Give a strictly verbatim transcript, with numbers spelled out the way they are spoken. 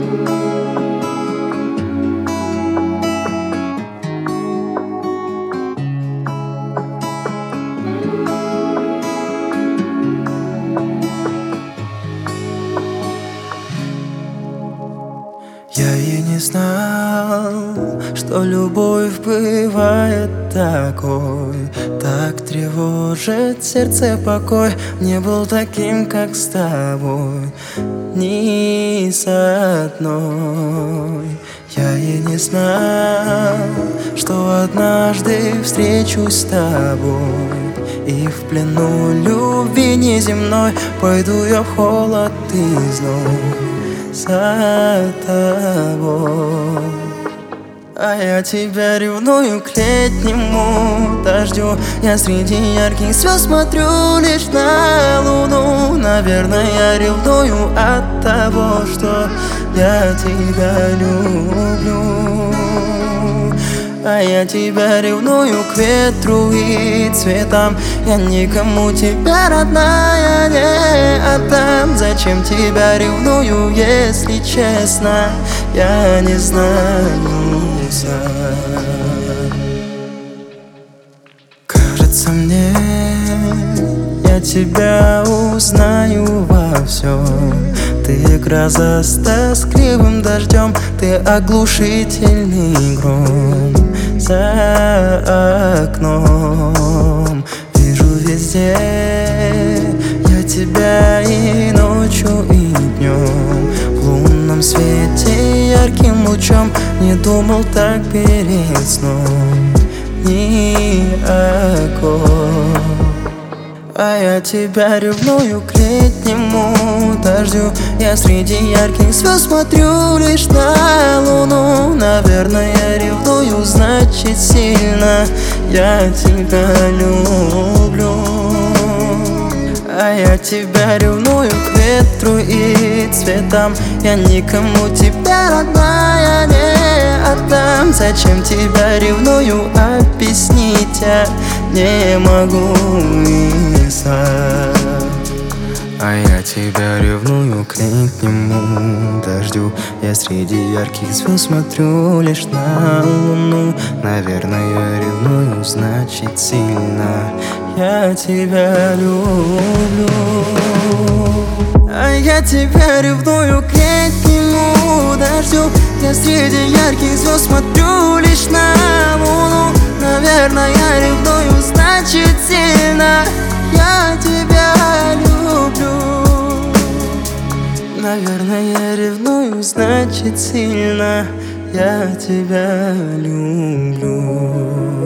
Я и не знал, что любовь бывает такой, так тревожит сердце покой. Не был таким, как с тобой, ни с одной. Я и не знал, что однажды встречусь с тобой, и в плену любви неземной пойду я в холод и зной за тобой. А я тебя ревную к летнему дождю. Я среди ярких звезд смотрю лишь на луну. Наверное, я ревную от того, что я тебя люблю. А я тебя ревную к ветру и цветам. Я никому тебя, родная, не отдам. Зачем тебя ревную, если честно, я не знаю сам. Кажется мне, я тебя узнаю во всем. Ты гроза с тоскливым дождем, ты оглушительный гром за окном. Вижу везде я тебя и ночью, и днем. В лунном свете ярким лучом не думал так перед сном ни о ком. А я тебя ревную к летнему дождю. Я среди ярких звезд смотрю лишь на луну. Наверное, я ревную, значит сильно я тебя люблю. А я тебя ревную к ветру и цветам. Я никому тебя, родная, не отдам. Зачем тебя ревную, объяснить я не могу и сам. А я тебя ревную к летнему дождю. Я среди ярких звезд смотрю лишь на луну. Наверное, я ревную, значит сильно я тебя люблю. А я тебя ревную к летнему дождю. Я среди ярких звезд смотрю лишь на луну. Наверное, я ревную, значит сильно я тебя люблю. Наверное, я ревную, значит сильно я тебя люблю.